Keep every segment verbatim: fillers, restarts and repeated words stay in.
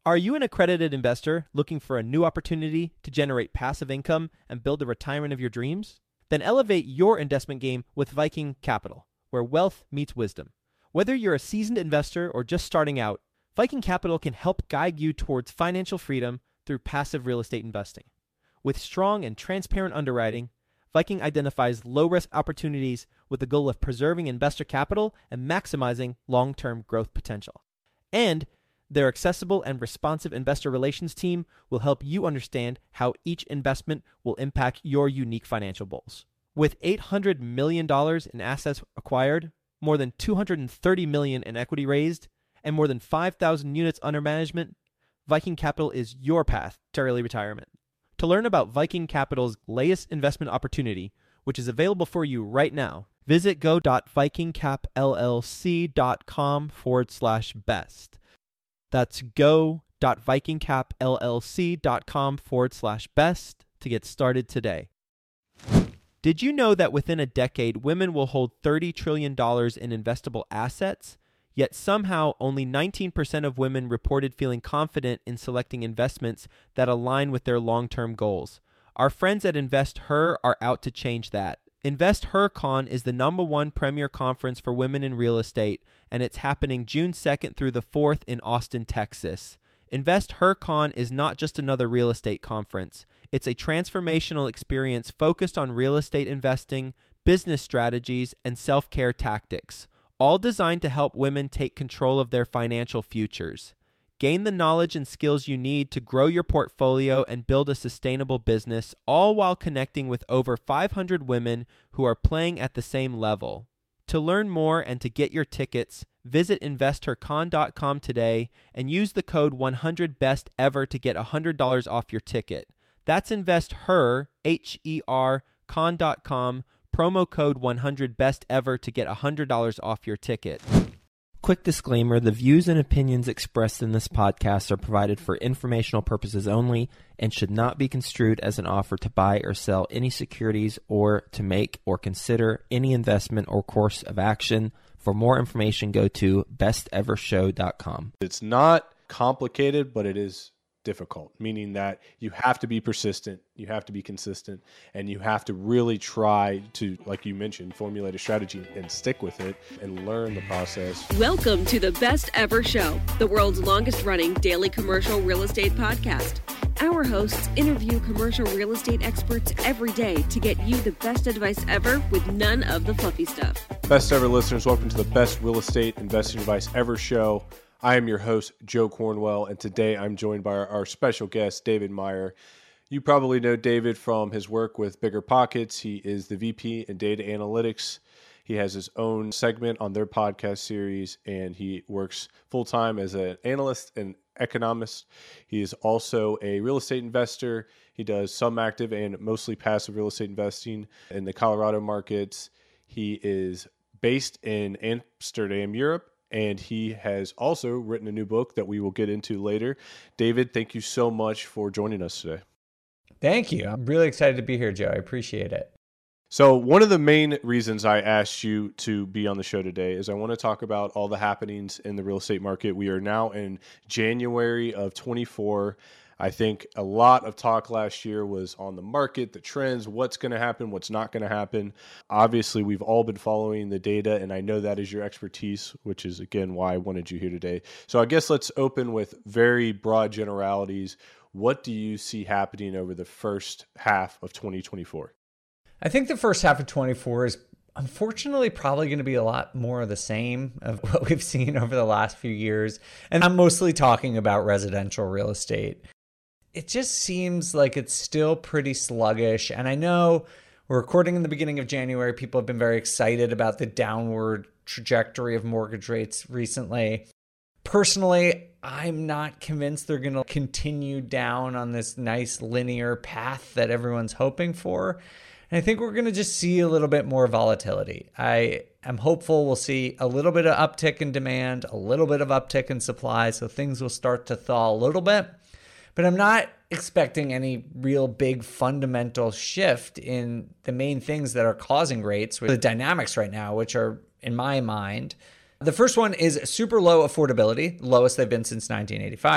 Are you an accredited investor looking for a new opportunity to generate passive income and build the retirement of your dreams? Then elevate your investment game with Viking Capital, where wealth meets wisdom. Whether you're a seasoned investor or just starting out, Viking Capital can help guide you towards financial freedom through passive real estate investing. With strong and transparent underwriting, Viking identifies low-risk opportunities with the goal of preserving investor capital and maximizing long-term growth potential. And their accessible and responsive investor relations team will help you understand how each investment will impact your unique financial goals. With eight hundred million dollars in assets acquired, more than two hundred thirty million dollars in equity raised, and more than five thousand units under management, Viking Capital is your path to early retirement. To learn about Viking Capital's latest investment opportunity, which is available for you right now, visit go.vikingcapllc.com forward slash best. That's go.vikingcapllc.com forward slash best to get started today. Did you know that within a decade, women will hold thirty trillion dollars in investable assets? Yet somehow only nineteen percent of women reported feeling confident in selecting investments that align with their long-term goals. Our friends at InvestHer are out to change that. InvestHerCon is the number one premier conference for women in real estate, and it's happening June second through the fourth in Austin, Texas. InvestHerCon is not just another real estate conference. It's a transformational experience focused on real estate investing, business strategies, and self-care tactics, all designed to help women take control of their financial futures. Gain the knowledge and skills you need to grow your portfolio and build a sustainable business, all while connecting with over five hundred women who are playing at the same level. To learn more and to get your tickets, visit investor con dot com today and use the code one hundred best ever to get one hundred dollars off your ticket. That's InvestHer, H E R, con dot com, promo code one hundred best ever to get one hundred dollars off your ticket. Quick disclaimer, the views and opinions expressed in this podcast are provided for informational purposes only and should not be construed as an offer to buy or sell any securities or to make or consider any investment or course of action. For more information, go to best ever show dot com. It's not complicated, but it is difficult, meaning that you have to be persistent, you have to be consistent, and you have to really try to, like you mentioned, formulate a strategy and stick with it and learn the process. Welcome to the Best Ever Show, the world's longest running daily commercial real estate podcast. Our hosts interview commercial real estate experts every day to get you the best advice ever with none of the fluffy stuff. Best ever listeners, welcome to the Best Real Estate Investing Advice Ever Show. I am your host, Joe Cornwell, and today I'm joined by our, our special guest, David Meyer. You probably know David from his work with Bigger Pockets. He is the V P in Data Analytics. He has his own segment on their podcast series, and he works full-time as an analyst and economist. He is also a real estate investor. He does some active and mostly passive real estate investing in the Colorado markets. He is based in Amsterdam, Europe, and he has also written a new book that we will get into later. David, thank you so much for joining us today. Thank you. I'm really excited to be here, Joe. I appreciate it. So one of the main reasons I asked you to be on the show today is I want to talk about all the happenings in the real estate market. We are now in January of twenty-four. I think a lot of talk last year was on the market, the trends, what's going to happen, what's not going to happen. Obviously, we've all been following the data, and I know that is your expertise, which is, again, why I wanted you here today. So I guess let's open with very broad generalities. What do you see happening over the first half of twenty twenty-four? I think the first half of twenty-four is unfortunately probably going to be a lot more of the same of what we've seen over the last few years. And I'm mostly talking about residential real estate. It just seems like it's still pretty sluggish. And I know we're recording in the beginning of January. People have been very excited about the downward trajectory of mortgage rates recently. Personally, I'm not convinced they're going to continue down on this nice linear path that everyone's hoping for. And I think we're going to just see a little bit more volatility. I am hopeful we'll see a little bit of uptick in demand, a little bit of uptick in supply, so things will start to thaw a little bit. But I'm not expecting any real big fundamental shift in the main things that are causing rates, with the dynamics right now, which are, in my mind, the first one is super low affordability, lowest they've been since nineteen eighty-five.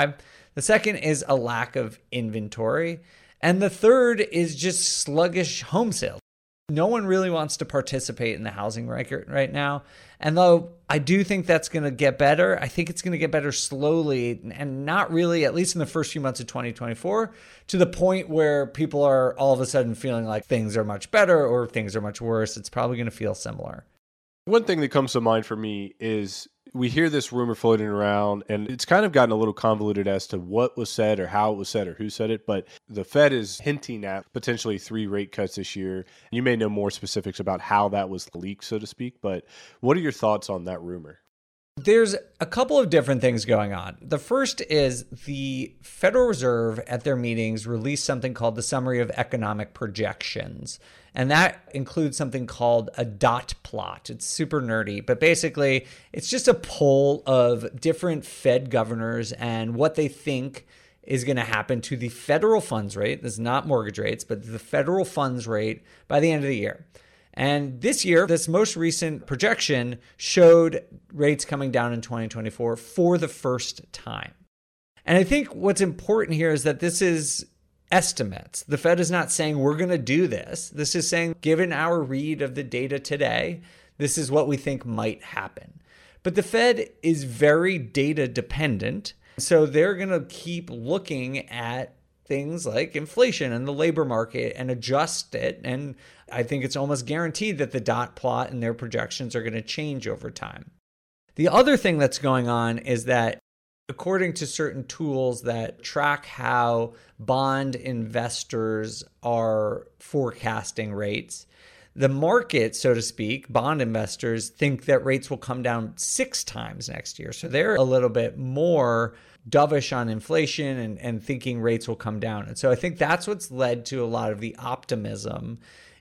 The second is a lack of inventory. And the third is just sluggish home sales. No one really wants to participate in the housing market right now. And though I do think that's going to get better, I think it's going to get better slowly and not really, at least in the first few months of twenty twenty-four, to the point where people are all of a sudden feeling like things are much better or things are much worse. It's probably going to feel similar. One thing that comes to mind for me is we hear this rumor floating around, and it's kind of gotten a little convoluted as to what was said or how it was said or who said it. But the Fed is hinting at potentially three rate cuts this year. You may know more specifics about how that was leaked, so to speak. But what are your thoughts on that rumor? There's a couple of different things going on. The first is the Federal Reserve at their meetings released something called the Summary of Economic Projections. And that includes something called a dot plot. It's super nerdy, but basically it's just a poll of different Fed governors and what they think is going to happen to the federal funds rate. This is not mortgage rates, but the federal funds rate by the end of the year. And this year, this most recent projection showed rates coming down in twenty twenty-four for the first time. And I think what's important here is that this is estimates. The Fed is not saying we're going to do this. This is saying, given our read of the data today, this is what we think might happen. But the Fed is very data dependent. So they're going to keep looking at things like inflation and the labor market and adjust it. And I think it's almost guaranteed that the dot plot and their projections are going to change over time. The other thing that's going on is that according to certain tools that track how bond investors are forecasting rates, the market, so to speak, bond investors think that rates will come down six times next year. So they're a little bit more dovish on inflation and, and thinking rates will come down. And so I think that's what's led to a lot of the optimism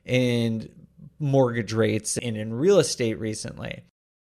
in mortgage rates and in real estate recently.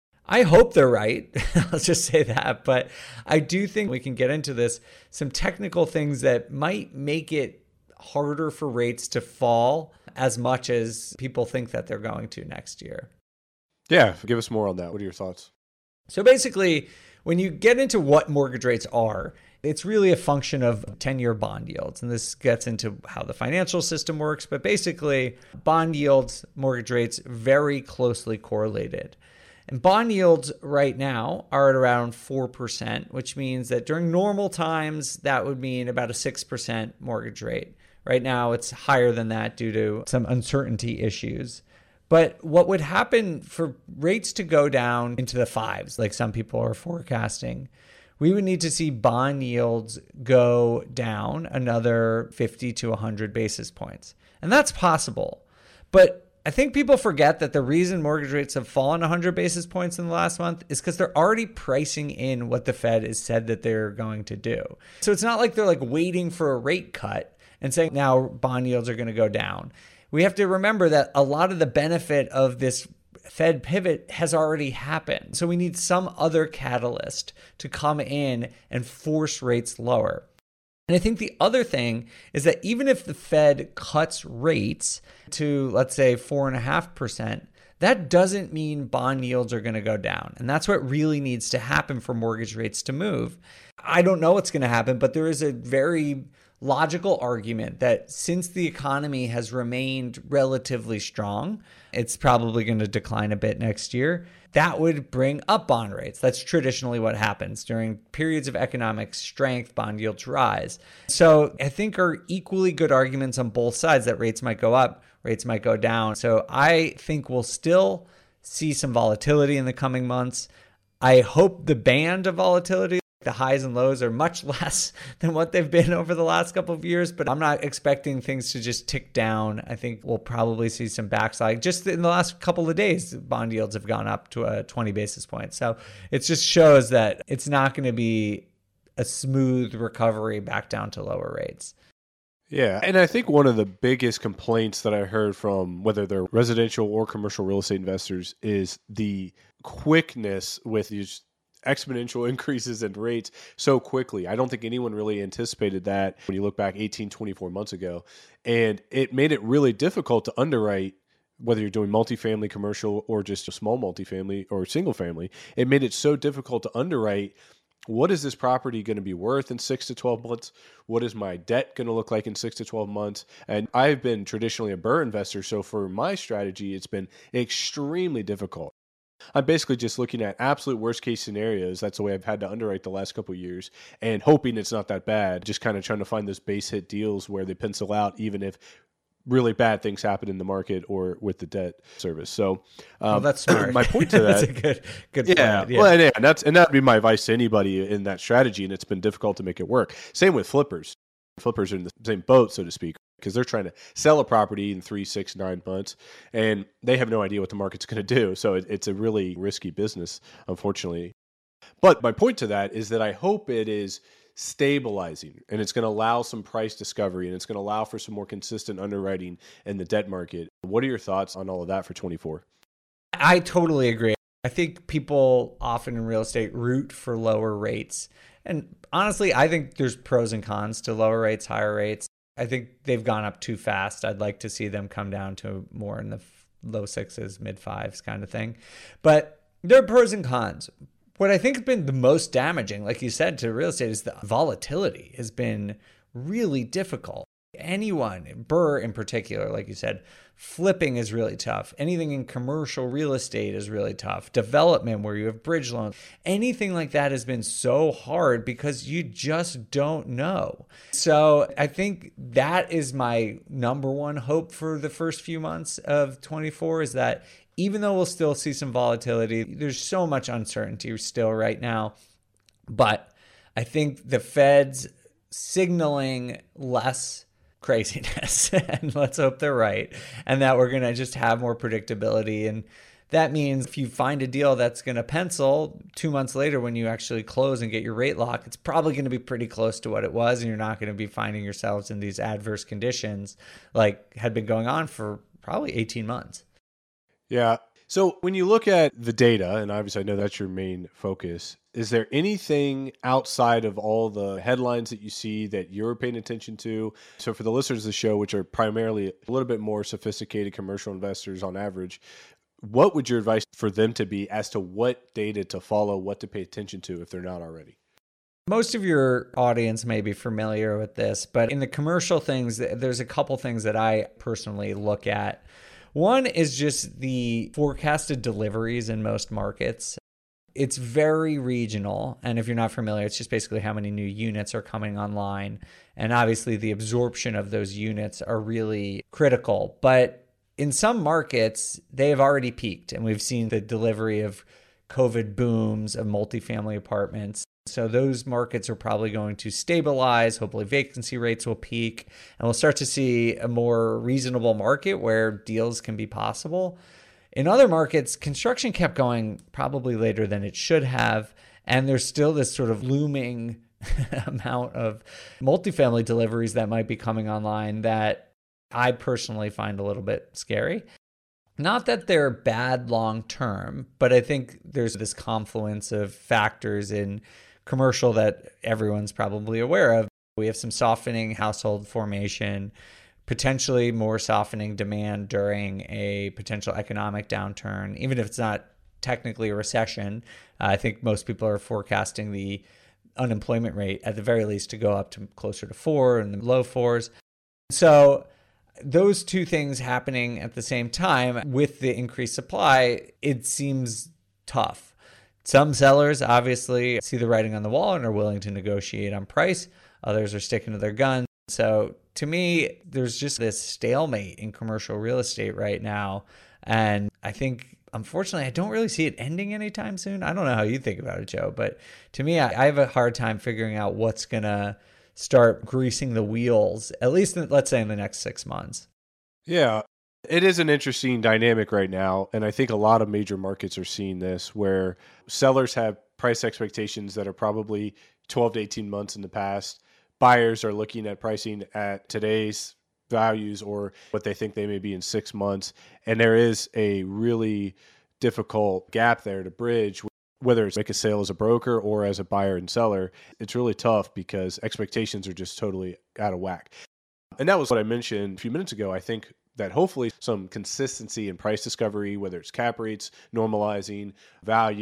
I hope they're right. Let's just say that. But I do think we can get into this, some technical things that might make it harder for rates to fall as much as people think that they're going to next year. Yeah, give us more on that. What are your thoughts? So basically, when you get into what mortgage rates are, it's really a function of ten-year bond yields. And this gets into how the financial system works. But basically, bond yields, mortgage rates, very closely correlated. And bond yields right now are at around four percent, which means that during normal times, that would mean about a six percent mortgage rate. Right now, it's higher than that due to some uncertainty issues. But what would happen for rates to go down into the fives, like some people are forecasting, we would need to see bond yields go down another fifty to one hundred basis points. And that's possible. But I think people forget that the reason mortgage rates have fallen one hundred basis points in the last month is because they're already pricing in what the Fed has said that they're going to do. So it's not like they're like waiting for a rate cut and saying now bond yields are going to go down. We have to remember that a lot of the benefit of this Fed pivot has already happened. So we need some other catalyst to come in and force rates lower. And I think the other thing is that even if the Fed cuts rates to, let's say, four point five percent, that doesn't mean bond yields are going to go down. And that's what really needs to happen for mortgage rates to move. I don't know what's going to happen, but there is a very logical argument that since the economy has remained relatively strong, it's probably going to decline a bit next year. That would bring up bond rates. That's traditionally what happens. During periods of economic strength, bond yields rise. So I think are equally good arguments on both sides that rates might go up, rates might go down. So I think we'll still see some volatility in the coming months. I hope the band of volatility, the highs and lows, are much less than what they've been over the last couple of years, but I'm not expecting things to just tick down. I think we'll probably see some backslide. Just in the last couple of days, bond yields have gone up to a twenty basis points. So it just shows that it's not going to be a smooth recovery back down to lower rates. Yeah, and I think one of the biggest complaints that I heard from whether they're residential or commercial real estate investors is the quickness with these exponential increases in rates so quickly. I don't think anyone really anticipated that when you look back eighteen, twenty-four months ago. And it made it really difficult to underwrite, whether you're doing multifamily, commercial, or just a small multifamily or single family. It made it so difficult to underwrite what is this property going to be worth in six to twelve months? What is my debt going to look like in six to twelve months? And I've been traditionally a B R R R R investor. So for my strategy, it's been extremely difficult. I'm basically just looking at absolute worst case scenarios. That's the way I've had to underwrite the last couple of years, and hoping it's not that bad. Just kind of trying to find those base hit deals where they pencil out, even if really bad things happen in the market or with the debt service. So, um, well, that's smart. My point to that, that's a good, good yeah, point. Yeah. Well, and, and that's and that'd be my advice to anybody in that strategy. And it's been difficult to make it work. Same with flippers. Flippers are in the same boat, so to speak, because they're trying to sell a property in three, six, nine months, and they have no idea what the market's going to do. So it, it's a really risky business, unfortunately. But my point to that is that I hope it is stabilizing, and it's going to allow some price discovery, and it's going to allow for some more consistent underwriting in the debt market. What are your thoughts on all of that for twenty-four? I totally agree. I think people often in real estate root for lower rates. And honestly, I think there's pros and cons to lower rates, higher rates. I think they've gone up too fast. I'd like to see them come down to more in the low sixes, mid fives kind of thing. But there are pros and cons. What I think has been the most damaging, like you said, to real estate is the volatility has been really difficult. Anyone, B R R R R in particular, like you said, flipping is really tough. Anything in commercial real estate is really tough. Development where you have bridge loans, anything like that has been so hard because you just don't know. So I think that is my number one hope for the first few months of twenty-four is that even though we'll still see some volatility, there's so much uncertainty still right now. But I think the Fed's signaling less craziness, and let's hope they're right, and that we're going to just have more predictability. And that means if you find a deal that's going to pencil two months later when you actually close and get your rate lock, it's probably going to be pretty close to what it was, and you're not going to be finding yourselves in these adverse conditions like had been going on for probably eighteen months. Yeah. So when you look at the data, and obviously I know that's your main focus, is there anything outside of all the headlines that you see that you're paying attention to? So for the listeners of the show, which are primarily a little bit more sophisticated commercial investors on average, what would your advice for them to be as to what data to follow, what to pay attention to if they're not already? Most of your audience may be familiar with this, but in the commercial things, there's a couple things that I personally look at. One is just the forecasted deliveries in most markets. It's very regional. And if you're not familiar, it's just basically how many new units are coming online. And obviously the absorption of those units are really critical. But in some markets, they have already peaked. And we've seen the delivery of COVID booms of multifamily apartments. So those markets are probably going to stabilize. Hopefully vacancy rates will peak, and we'll start to see a more reasonable market where deals can be possible. In other markets, construction kept going probably later than it should have, and there's still this sort of looming amount of multifamily deliveries that might be coming online that I personally find a little bit scary. Not that they're bad long term, but I think there's this confluence of factors in commercial that everyone's probably aware of. We have some softening household formation, potentially more softening demand during a potential economic downturn, even if it's not technically a recession. Uh, I think most people are forecasting the unemployment rate at the very least to go up to closer to four and the low fours. So those two things happening at the same time with the increased supply, it seems tough. Some sellers obviously see the writing on the wall and are willing to negotiate on price. Others are sticking to their guns. So to me, there's just this stalemate in commercial real estate right now. And I think, unfortunately, I don't really see it ending anytime soon. I don't know how you think about it, Joe, but to me, I, I have a hard time figuring out what's going to start greasing the wheels, at least, in, let's say, in the next six months. Yeah. It is an interesting dynamic right now, and I think a lot of major markets are seeing this, where sellers have price expectations that are probably twelve to eighteen months in the past. Buyers are looking at pricing at today's values or what they think they may be in six months, and there is a really difficult gap there to bridge. Whether it's make a sale as a broker or as a buyer and seller, it's really tough because expectations are just totally out of whack. And that was what I mentioned a few minutes ago. I think that hopefully some consistency in price discovery, whether it's cap rates, normalizing values,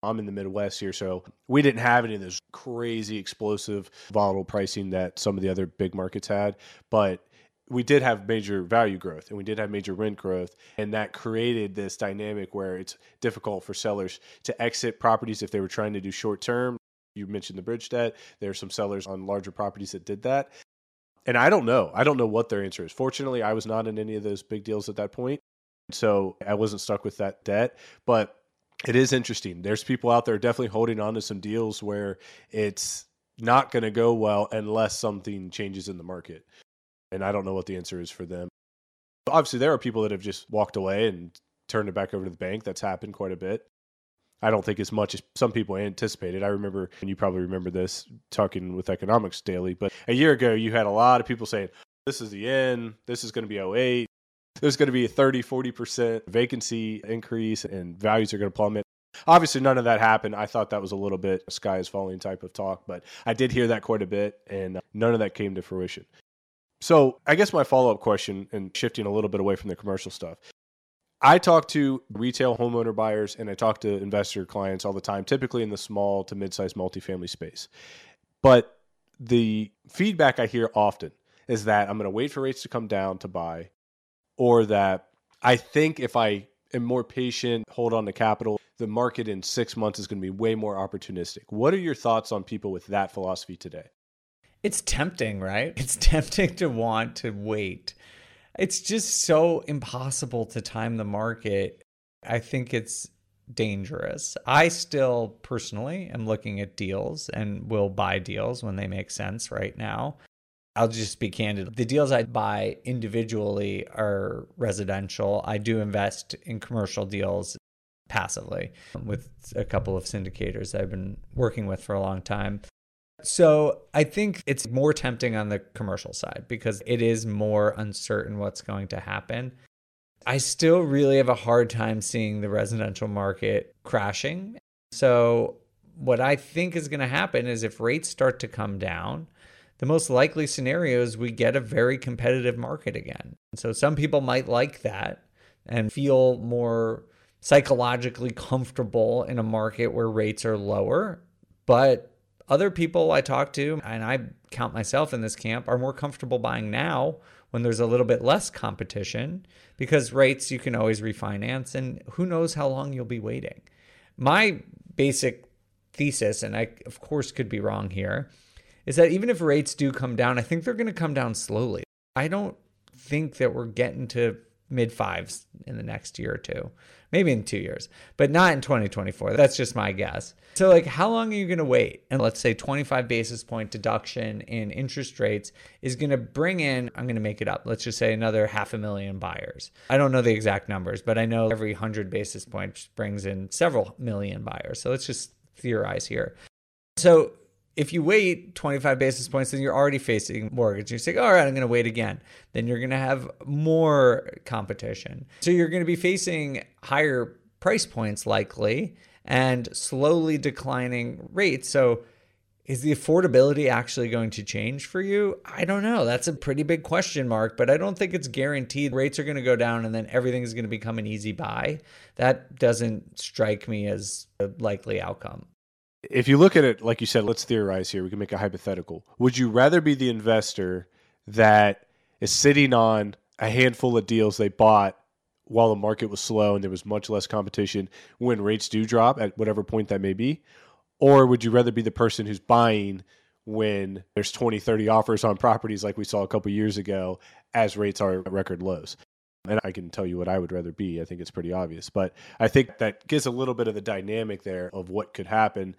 I'm in the Midwest here, so we didn't have any of this crazy, explosive, volatile pricing that some of the other big markets had. But we did have major value growth and we did have major rent growth. And that created this dynamic where it's difficult for sellers to exit properties if they were trying to do short term. You mentioned the bridge debt. There are some sellers on larger properties that did that. And I don't know. I don't know what their answer is. Fortunately, I was not in any of those big deals at that point. So I wasn't stuck with that debt. But it is interesting. There's people out there definitely holding on to some deals where it's not going to go well unless something changes in the market. And I don't know what the answer is for them. Obviously, there are people that have just walked away and turned it back over to the bank. That's happened quite a bit. I don't think as much as some people anticipated. I remember, and you probably remember this, talking with Economics Daily, but a year ago, you had a lot of people saying, this is the end. This is going to be oh eight. There's going to be a thirty, forty percent vacancy increase and values are going to plummet. Obviously, none of that happened. I thought that was a little bit a sky is falling type of talk, but I did hear that quite a bit, and none of that came to fruition. So I guess my follow-up question, and shifting a little bit away from the commercial stuff, I talk to retail homeowner buyers and I talk to investor clients all the time, typically in the small to mid-sized multifamily space. But the feedback I hear often is that I'm going to wait for rates to come down to buy, or that I think if I am more patient, hold on to capital, the market in six months is going to be way more opportunistic. What are your thoughts on people with that philosophy today? It's tempting, right? It's tempting to want to wait. It's just so impossible to time the market. I think it's dangerous. I still personally am looking at deals and will buy deals when they make sense right now. I'll just be candid. The deals I buy individually are residential. I do invest in commercial deals passively with a couple of syndicators I've been working with for a long time. So I think it's more tempting on the commercial side because it is more uncertain what's going to happen. I still really have a hard time seeing the residential market crashing. So what I think is going to happen is if rates start to come down, the most likely scenario is we get a very competitive market again. So some people might like that and feel more psychologically comfortable in a market where rates are lower. But other people I talk to, and I count myself in this camp, are more comfortable buying now when there's a little bit less competition, because rates you can always refinance and who knows how long you'll be waiting. My basic thesis, and I of course could be wrong here, is that even if rates do come down, I think they're going to come down slowly. I don't think that we're getting to mid fives in the next year or two, maybe in two years, but not in twenty twenty-four. That's just my guess. So like, how long are you going to wait? And let's say twenty-five basis point deduction in interest rates is going to bring in, I'm going to make it up, let's just say another half a million buyers. I don't know the exact numbers, but I know every one hundred basis points brings in several million buyers. So let's just theorize here. So if you wait twenty-five basis points, then you're already facing mortgage. You say, all right, I'm going to wait again. Then you're going to have more competition. So you're going to be facing higher price points likely and slowly declining rates. So is the affordability actually going to change for you? I don't know. That's a pretty big question mark, but I don't think it's guaranteed. Rates are going to go down and then everything is going to become an easy buy. That doesn't strike me as a likely outcome. If you look at it, like you said, let's theorize here. We can make a hypothetical. Would you rather be the investor that is sitting on a handful of deals they bought while the market was slow and there was much less competition when rates do drop at whatever point that may be? Or would you rather be the person who's buying when there's twenty, thirty offers on properties like we saw a couple of years ago as rates are at record lows? And I can tell you what I would rather be. I think it's pretty obvious. But I think that gives a little bit of the dynamic there of what could happen.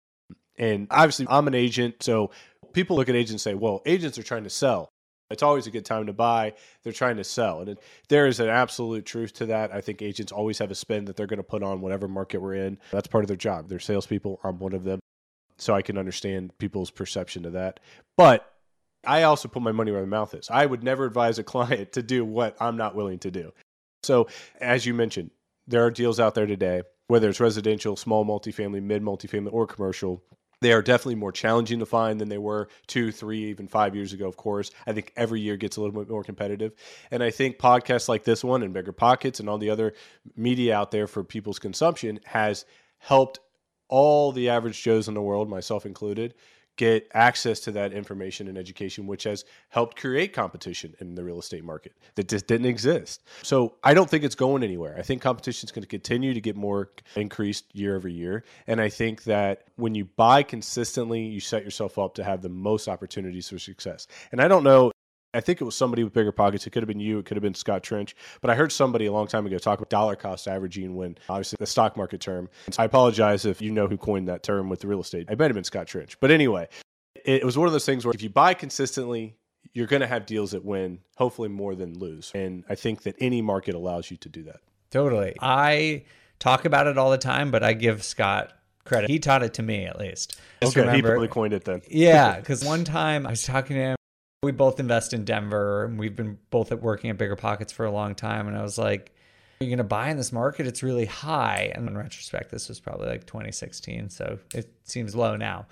And obviously, I'm an agent. So people look at agents and say, well, agents are trying to sell. It's always a good time to buy. They're trying to sell. And it, there is an absolute truth to that. I think agents always have a spin that they're going to put on whatever market we're in. That's part of their job. They're salespeople. I'm one of them. So I can understand people's perception of that. But I also put my money where my mouth is. I would never advise a client to do what I'm not willing to do. So as you mentioned, there are deals out there today, whether it's residential, small multifamily, mid multifamily, or commercial. They are definitely more challenging to find than they were two, three, even five years ago, of course. I think every year gets a little bit more competitive. And I think podcasts like this one and Bigger Pockets and all the other media out there for people's consumption has helped all the average Joes in the world, myself included, get access to that information and education, which has helped create competition in the real estate market that just didn't exist. So I don't think it's going anywhere. I think competition is going to continue to get more increased year over year. And I think that when you buy consistently, you set yourself up to have the most opportunities for success. And I don't know, I think it was somebody with bigger pockets. It could have been you. It could have been Scott Trench. But I heard somebody a long time ago talk about dollar cost averaging when, obviously, the stock market term. I apologize if you know who coined that term with the real estate. It might have been Scott Trench. But anyway, it was one of those things where if you buy consistently, you're going to have deals that win, hopefully more than lose. And I think that any market allows you to do that. Totally. I talk about it all the time, but I give Scott credit. He taught it to me, at least. Okay, remember, he probably coined it then. Yeah, because one time I was talking to him. We both invest in Denver, and we've been both at working at Bigger Pockets for a long time. And I was like, are you going to buy in this market? It's really high. And in retrospect, this was probably like twenty sixteen, so it seems low now.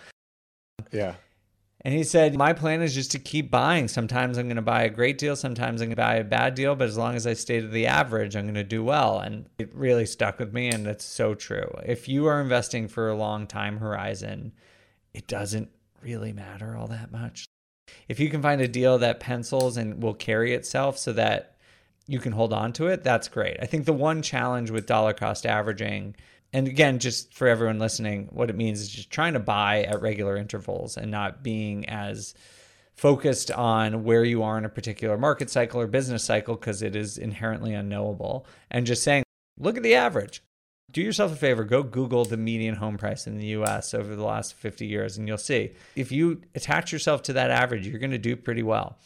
Yeah. And he said, my plan is just to keep buying. Sometimes I'm going to buy a great deal. Sometimes I'm going to buy a bad deal. But as long as I stay to the average, I'm going to do well. And it really stuck with me. And that's so true. If you are investing for a long time horizon, it doesn't really matter all that much. If you can find a deal that pencils and will carry itself so that you can hold on to it, that's great. I think the one challenge with dollar cost averaging, and again, just for everyone listening, what it means is just trying to buy at regular intervals and not being as focused on where you are in a particular market cycle or business cycle, because it is inherently unknowable, and just saying, look at the average. Do yourself a favor, go Google the median home price in the U S over the last fifty years, and you'll see. If you attach yourself to that average, you're going to do pretty well.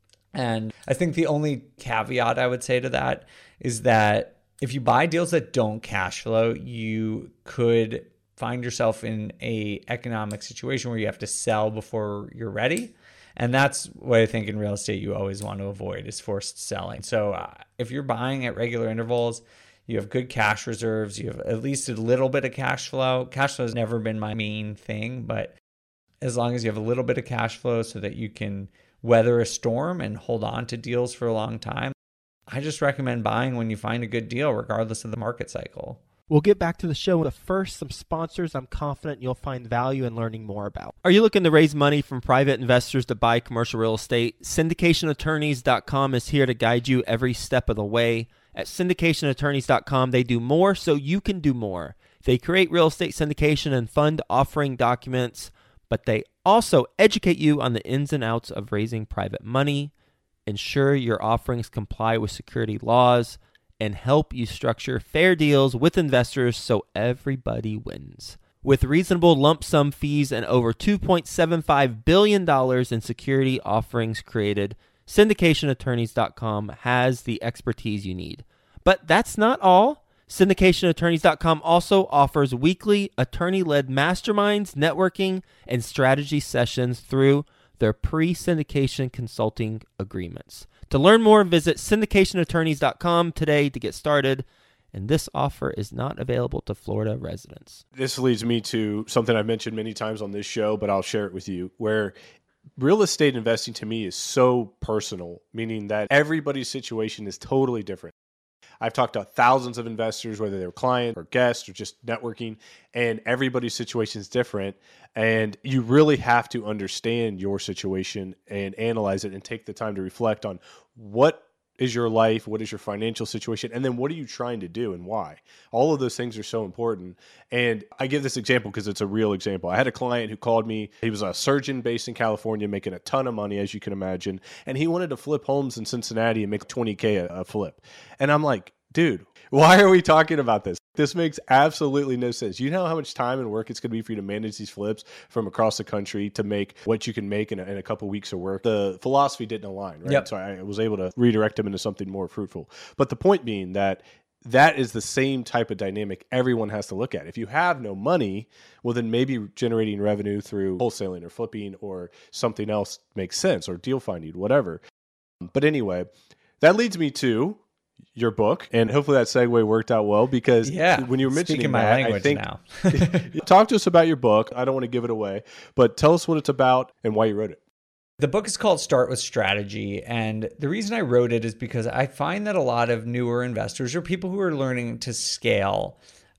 And I think the only caveat I would say to that is that if you buy deals that don't cash flow, you could find yourself in a economic situation where you have to sell before you're ready. And that's what I think in real estate you always want to avoid, is forced selling. So uh, if you're buying at regular intervals, you have good cash reserves, you have at least a little bit of cash flow. Cash flow has never been my main thing, but as long as you have a little bit of cash flow so that you can weather a storm and hold on to deals for a long time, I just recommend buying when you find a good deal, regardless of the market cycle. We'll get back to the show, but first, some sponsors I'm confident you'll find value in learning more about. Are you looking to raise money from private investors to buy commercial real estate? syndication attorneys dot com is here to guide you every step of the way. At syndication attorneys dot com, they do more so you can do more. They create real estate syndication and fund offering documents, but they also educate you on the ins and outs of raising private money, ensure your offerings comply with security laws, and help you structure fair deals with investors so everybody wins. With reasonable lump sum fees and over two point seven five billion dollars in security offerings created, syndication attorneys dot com has the expertise you need. But that's not all. syndication attorneys dot com also offers weekly attorney-led masterminds, networking, and strategy sessions through their pre-syndication consulting agreements. To learn more, visit syndication attorneys dot com today to get started. And this offer is not available to Florida residents. This leads me to something I've mentioned many times on this show, but I'll share it with you, where real estate investing to me is so personal, meaning that everybody's situation is totally different. I've talked to thousands of investors, whether they're clients or guests or just networking, and everybody's situation is different. And you really have to understand your situation and analyze it and take the time to reflect on what is your life, what is your financial situation, and then what are you trying to do and why? All of those things are so important. And I give this example because it's a real example. I had a client who called me. He was a surgeon based in California, making a ton of money, as you can imagine. And he wanted to flip homes in Cincinnati and make twenty K a, a flip. And I'm like, dude, why are we talking about this? This makes absolutely no sense. You know how much time and work it's going to be for you to manage these flips from across the country to make what you can make in a, in a couple of weeks of work. The philosophy didn't align, right? Yep. So I was able to redirect him into something more fruitful. But the point being that that is the same type of dynamic everyone has to look at. If you have no money, well, then maybe generating revenue through wholesaling or flipping or something else makes sense, or deal finding, whatever. But anyway, that leads me to your book, and hopefully that segue worked out well, because yeah, when you were mentioning speaking my that, language I think, now. talk to us about your book. I don't want to give it away, but tell us what it's about and why you wrote it. The book is called Start with Strategy, and the reason I wrote it is because I find that a lot of newer investors or people who are learning to scale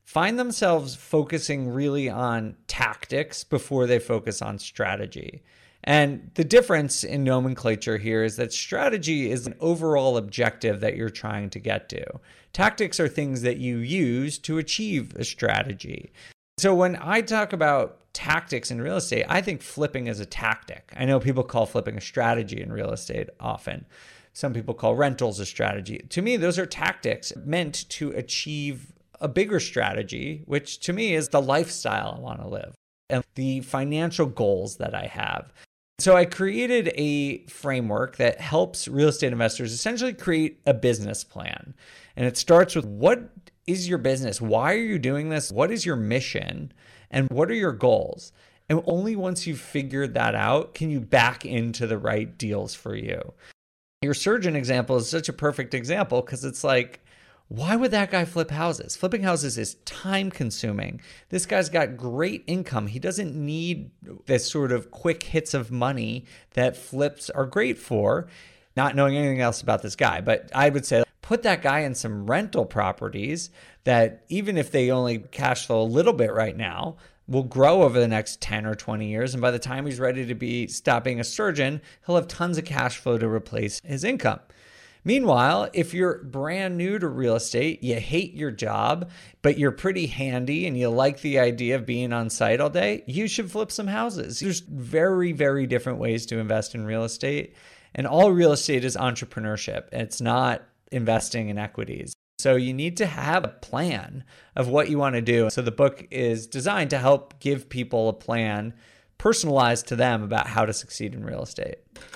find themselves focusing really on tactics before they focus on strategy. And the difference in nomenclature here is that strategy is an overall objective that you're trying to get to. Tactics are things that you use to achieve a strategy. So when I talk about tactics in real estate, I think flipping is a tactic. I know people call flipping a strategy in real estate often. Some people call rentals a strategy. To me, those are tactics meant to achieve a bigger strategy, which to me is the lifestyle I want to live and the financial goals that I have. So I created a framework that helps real estate investors essentially create a business plan. And it starts with, what is your business? Why are you doing this? What is your mission? And what are your goals? And only once you've figured that out can you back into the right deals for you. Your surgeon example is such a perfect example because it's like, why would that guy flip houses? Flipping houses is time consuming. This guy's got great income. He doesn't need this sort of quick hits of money that flips are great for, not knowing anything else about this guy. But I would say put that guy in some rental properties that, even if they only cash flow a little bit right now, will grow over the next ten or twenty years. And by the time he's ready to be stop being a surgeon, he'll have tons of cash flow to replace his income. Meanwhile, if you're brand new to real estate, you hate your job, but you're pretty handy and you like the idea of being on site all day, you should flip some houses. There's very, very different ways to invest in real estate. And all real estate is entrepreneurship. It's not investing in equities. So you need to have a plan of what you want to do. So the book is designed to help give people a plan personalized to them about how to succeed in real estate.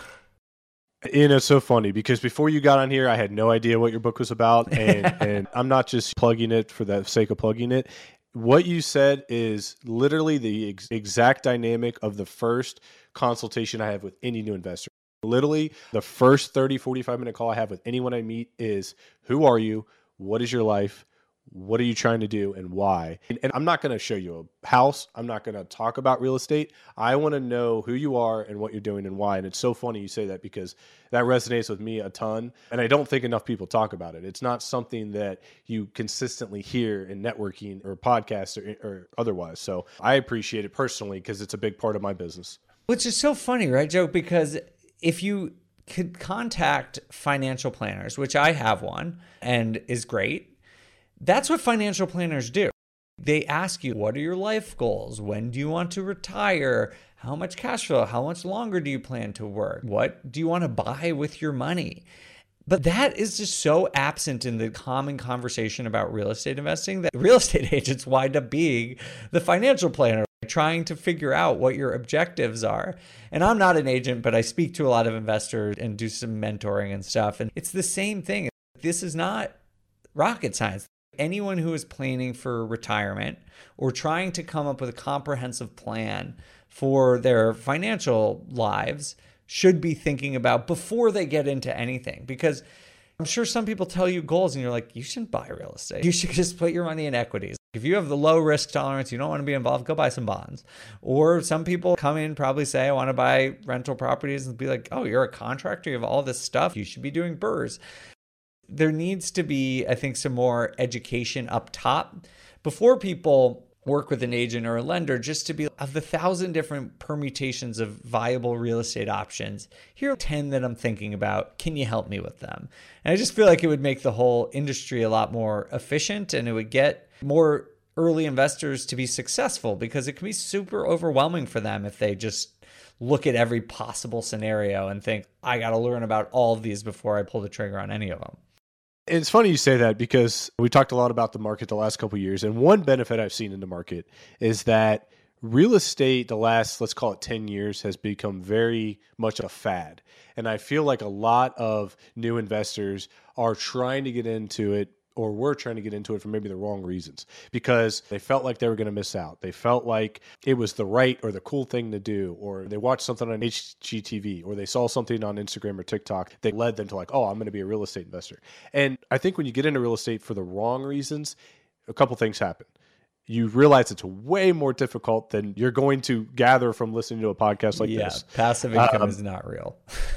You know, it's so funny because before you got on here, I had no idea what your book was about. And, and I'm not just plugging it for the sake of plugging it. What you said is literally the ex- exact dynamic of the first consultation I have with any new investor. Literally, the first thirty, forty-five minute call I have with anyone I meet is, who are you? What is your life? What are you trying to do and why? And, and I'm not going to show you a house. I'm not going to talk about real estate. I want to know who you are and what you're doing and why. And it's so funny you say that because that resonates with me a ton. And I don't think enough people talk about it. It's not something that you consistently hear in networking or podcasts or, or otherwise. So I appreciate it personally because it's a big part of my business. Which is so funny, right, Joe? Because if you could contact financial planners, which I have one and is great, that's what financial planners do. They ask you, what are your life goals? When do you want to retire? How much cash flow? How much longer do you plan to work? What do you want to buy with your money? But that is just so absent in the common conversation about real estate investing that real estate agents wind up being the financial planner, trying to figure out what your objectives are. And I'm not an agent, but I speak to a lot of investors and do some mentoring and stuff. And it's the same thing. This is not rocket science. Anyone who is planning for retirement or trying to come up with a comprehensive plan for their financial lives should be thinking about before they get into anything. Because I'm sure some people tell you goals and you're like, you shouldn't buy real estate. You should just put your money in equities. If you have the low risk tolerance, you don't want to be involved, go buy some bonds. Or some people come in, probably say, I want to buy rental properties, and be like, oh, you're a contractor, you have all this stuff, you should be doing B R R R S. There needs to be, I think, some more education up top before people work with an agent or a lender, just to be, of the thousand different permutations of viable real estate options, here are ten that I'm thinking about. Can you help me with them? And I just feel like it would make the whole industry a lot more efficient, and it would get more early investors to be successful, because it can be super overwhelming for them if they just look at every possible scenario and think, I got to learn about all of these before I pull the trigger on any of them. It's funny you say that because we talked a lot about the market the last couple of years. And one benefit I've seen in the market is that real estate the last, let's call it ten years, has become very much a fad. And I feel like a lot of new investors are trying to get into it, or were trying to get into it for maybe the wrong reasons, because they felt like they were going to miss out. They felt like it was the right or the cool thing to do, or they watched something on H G T V, or they saw something on Instagram or TikTok that led them to like, oh, I'm going to be a real estate investor. And I think when you get into real estate for the wrong reasons, a couple things happen. You realize it's way more difficult than you're going to gather from listening to a podcast like yeah, this. Passive income um, is not real.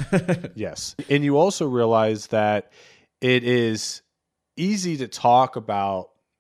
Yes. And you also realize that it is easy to talk about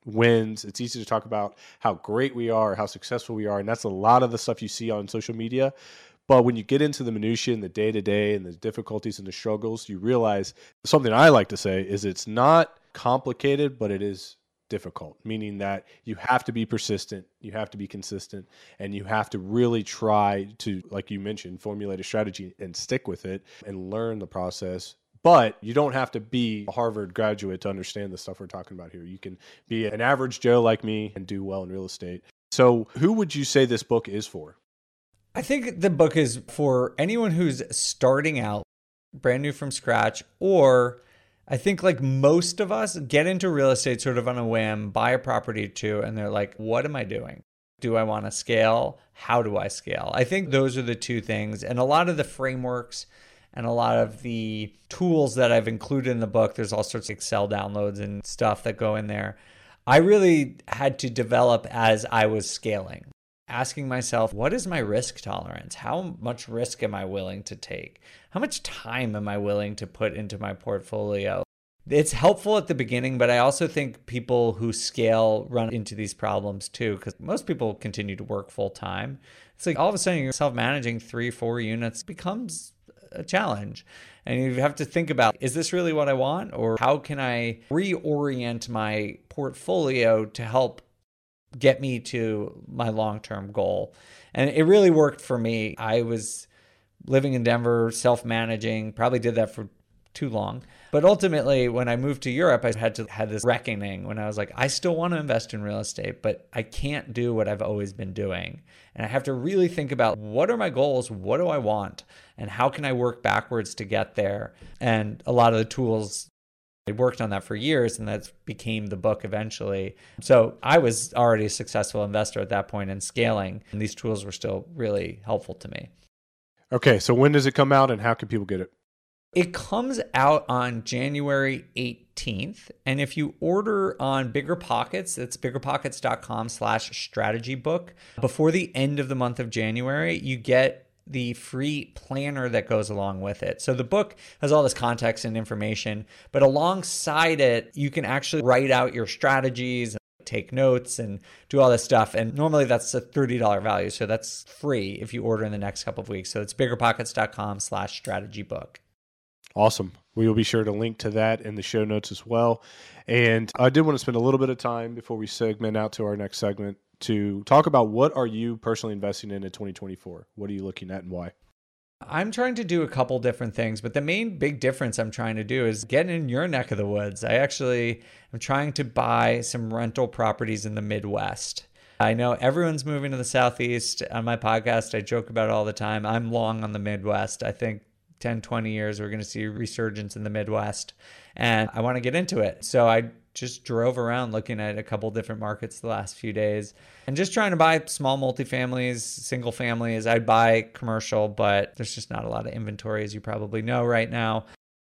wins. It's easy to talk about how great we are, how successful we are. And that's a lot of the stuff you see on social media. But when you get into the minutiae and the day-to-day and the difficulties and the struggles, you realize something I like to say is it's not complicated, but it is difficult, meaning that you have to be persistent, you have to be consistent, and you have to really try to, like you mentioned, formulate a strategy and stick with it and learn the process. But you don't have to be a Harvard graduate to understand the stuff we're talking about here. You can be an average Joe like me and do well in real estate. So who would you say this book is for? I think the book is for anyone who's starting out, brand new from scratch, or I think like most of us get into real estate sort of on a whim, buy a property or two, and they're like, what am I doing? Do I want to scale? How do I scale? I think those are the two things. And a lot of the frameworks and a lot of the tools that I've included in the book, there's all sorts of Excel downloads and stuff that go in there. I really had to develop as I was scaling, asking myself, what is my risk tolerance? How much risk am I willing to take? How much time am I willing to put into my portfolio? It's helpful at the beginning, but I also think people who scale run into these problems too, because most people continue to work full time. It's like all of a sudden you're self-managing three, four units becomes a challenge. And you have to think about, is this really what I want? Or how can I reorient my portfolio to help get me to my long-term goal? And it really worked for me. I was living in Denver, self-managing, probably did that for too long. But ultimately, when I moved to Europe, I had to have this reckoning when I was like, I still want to invest in real estate, but I can't do what I've always been doing. And I have to really think about, what are my goals? What do I want? And how can I work backwards to get there? And a lot of the tools, I worked on that for years, and that became the book eventually. So I was already a successful investor at that point in scaling, and these tools were still really helpful to me. Okay, so when does it come out and how can people get it? It comes out on January eighteenth. And if you order on BiggerPockets, it's biggerpockets.com slash strategy book. Before the end of the month of January, you get the free planner that goes along with it. So the book has all this context and information, but alongside it, you can actually write out your strategies, take notes, and do all this stuff. And normally that's a thirty dollars value. So that's free if you order in the next couple of weeks. So it's biggerpockets.com slash strategy book. Awesome. We will be sure to link to that in the show notes as well. And I did want to spend a little bit of time before we segment out to our next segment to talk about, what are you personally investing in in twenty twenty-four? What are you looking at and why? I'm trying to do a couple different things, but the main big difference I'm trying to do is get in your neck of the woods. I actually am trying to buy some rental properties in the Midwest. I know everyone's moving to the Southeast. On my podcast, I joke about it all the time. I'm long on the Midwest. I think ten, twenty years, we're going to see a resurgence in the Midwest, and I want to get into it. So I just drove around looking at a couple different markets the last few days and just trying to buy small multifamilies, single families. I'd buy commercial, but there's just not a lot of inventory, as you probably know right now.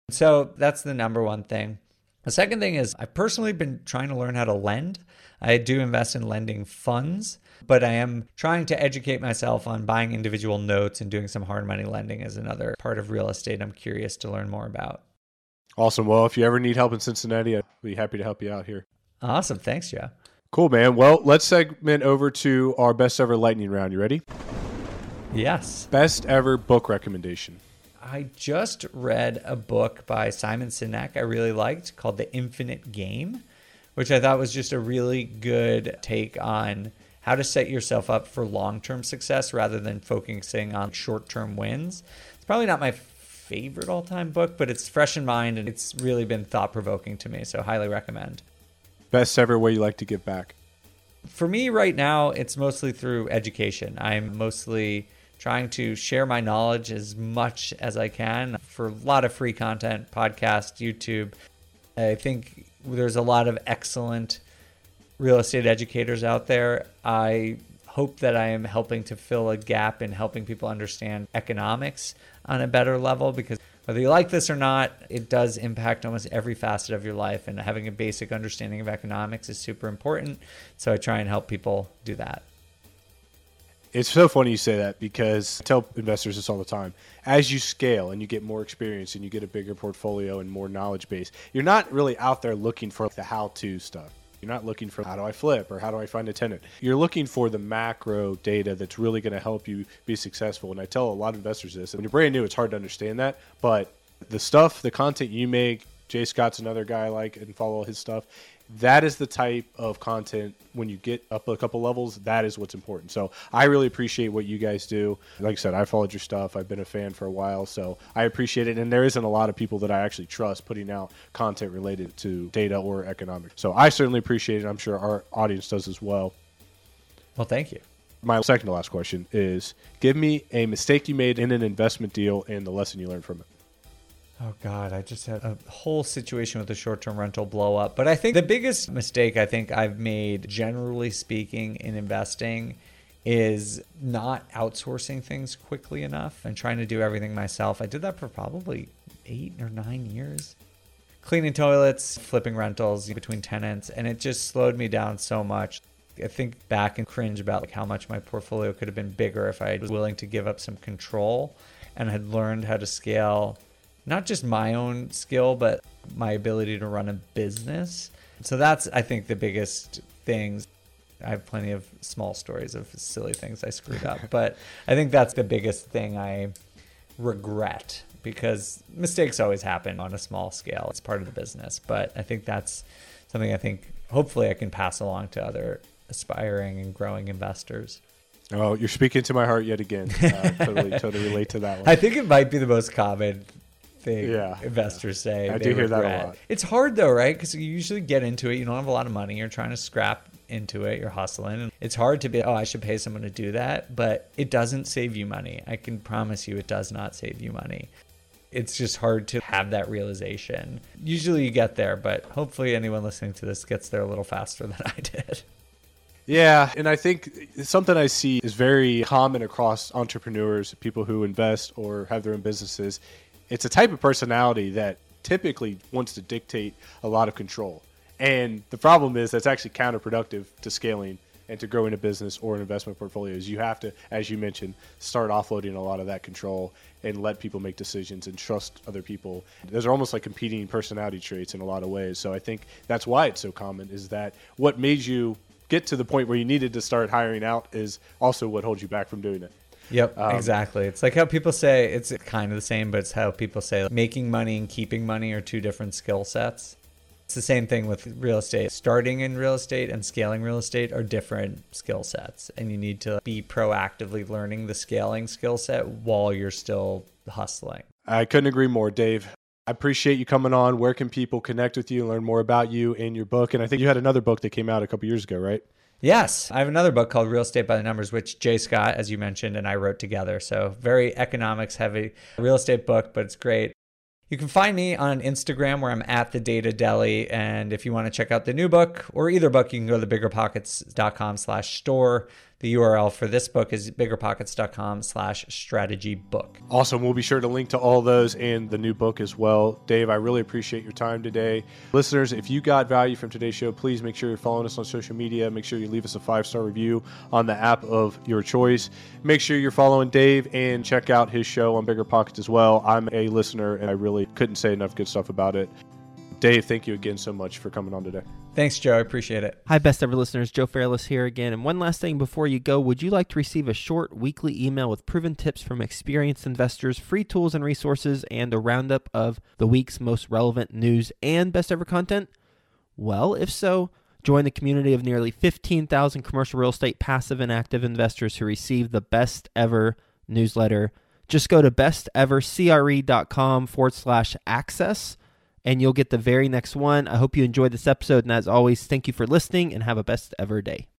So that's the number one thing. The second thing is, I've personally been trying to learn how to lend. I do invest in lending funds, but I am trying to educate myself on buying individual notes, and doing some hard money lending is another part of real estate I'm curious to learn more about. Awesome. Well, if you ever need help in Cincinnati, I'd be happy to help you out here. Awesome. Thanks, Joe. Cool, man. Well, let's segment over to our best ever lightning round. You ready? Yes. Best ever book recommendation. I just read a book by Simon Sinek I really liked called The Infinite Game, which I thought was just a really good take on how to set yourself up for long-term success rather than focusing on short-term wins. It's probably not my favorite all-time book, but it's fresh in mind and it's really been thought-provoking to me, so highly recommend. Best ever way you like to give back. For me right now, it's mostly through education. I'm mostly trying to share my knowledge as much as I can for a lot of free content, podcast, YouTube. I think there's a lot of excellent real estate educators out there. I hope that I am helping to fill a gap in helping people understand economics on a better level, because whether you like this or not, it does impact almost every facet of your life, and having a basic understanding of economics is super important. So I try and help people do that. It's so funny you say that, because I tell investors this all the time. As you scale and you get more experience and you get a bigger portfolio and more knowledge base, you're not really out there looking for the how-to stuff. You're not looking for how do I flip or how do I find a tenant. You're looking for the macro data that's really going to help you be successful. And I tell a lot of investors this. When you're brand new, it's hard to understand that. But the stuff, the content you make, Jay Scott's another guy I like and follow his stuff. That is the type of content when you get up a couple levels, that is what's important. So I really appreciate what you guys do. Like I said, I followed your stuff. I've been a fan for a while, so I appreciate it. And there isn't a lot of people that I actually trust putting out content related to data or economics. So I certainly appreciate it. I'm sure our audience does as well. Well, thank you. My second to last question is, give me a mistake you made in an investment deal and the lesson you learned from it. Oh, God, I just had a whole situation with the short-term rental blow up. But I think the biggest mistake I think I've made, generally speaking, in investing is not outsourcing things quickly enough and trying to do everything myself. I did that for probably eight or nine years. Cleaning toilets, flipping rentals between tenants, and it just slowed me down so much. I think back and cringe about like how much my portfolio could have been bigger if I was willing to give up some control and had learned how to scale not just my own skill, but my ability to run a business. So that's, I think, the biggest things. I have plenty of small stories of silly things I screwed up, but I think that's the biggest thing I regret, because mistakes always happen on a small scale. It's part of the business, but I think that's something I think hopefully I can pass along to other aspiring and growing investors. Oh, you're speaking to my heart yet again. Uh, totally, totally relate to that one. I think it might be the most common thing yeah, investors yeah. say. I they do hear regret. that a lot. It's hard though, right? Because you usually get into it. You don't have a lot of money. You're trying to scrap into it. You're hustling. And it's hard to be, oh, I should pay someone to do that. But it doesn't save you money. I can promise you it does not save you money. It's just hard to have that realization. Usually you get there, but hopefully anyone listening to this gets there a little faster than I did. Yeah, and I think something I see is very common across entrepreneurs, people who invest or have their own businesses. It's a type of personality that typically wants to dictate a lot of control. And the problem is that's actually counterproductive to scaling and to growing a business or an investment portfolio. Is you have to, as you mentioned, start offloading a lot of that control and let people make decisions and trust other people. Those are almost like competing personality traits in a lot of ways. So I think that's why it's so common, is that what made you get to the point where you needed to start hiring out is also what holds you back from doing it. Yep, um, exactly. It's like how people say, it's kind of the same, but it's how people say making money and keeping money are two different skill sets. It's the same thing with real estate. Starting in real estate and scaling real estate are different skill sets, and you need to be proactively learning the scaling skill set while you're still hustling. I couldn't agree more, Dave. I appreciate you coming on. Where can people connect with you and learn more about you and your book? And I think you had another book that came out a couple years ago, right? Yes. I have another book called Real Estate by the Numbers, which Jay Scott, as you mentioned, and I wrote together. So very economics heavy real estate book, but it's great. You can find me on Instagram where I'm at the Data Deli. And if you want to check out the new book or either book, you can go to the biggerpockets.com slash store. The U R L for this book is biggerpockets.com slash strategy book. Awesome. We'll be sure to link to all those and the new book as well. Dave, I really appreciate your time today. Listeners, if you got value from today's show, please make sure you're following us on social media. Make sure you leave us a five-star review on the app of your choice. Make sure you're following Dave and check out his show on Bigger Pockets as well. I'm a listener and I really couldn't say enough good stuff about it. Dave, thank you again so much for coming on today. Thanks, Joe. I appreciate it. Hi, best ever listeners. Joe Fairless here again. And one last thing before you go, would you like to receive a short weekly email with proven tips from experienced investors, free tools and resources, and a roundup of the week's most relevant news and best ever content? Well, if so, join the community of nearly fifteen thousand commercial real estate passive and active investors who receive the best ever newsletter. Just go to bestevercre.com forward slash access. And you'll get the very next one. I hope you enjoyed this episode. And as always, thank you for listening and have a best ever day.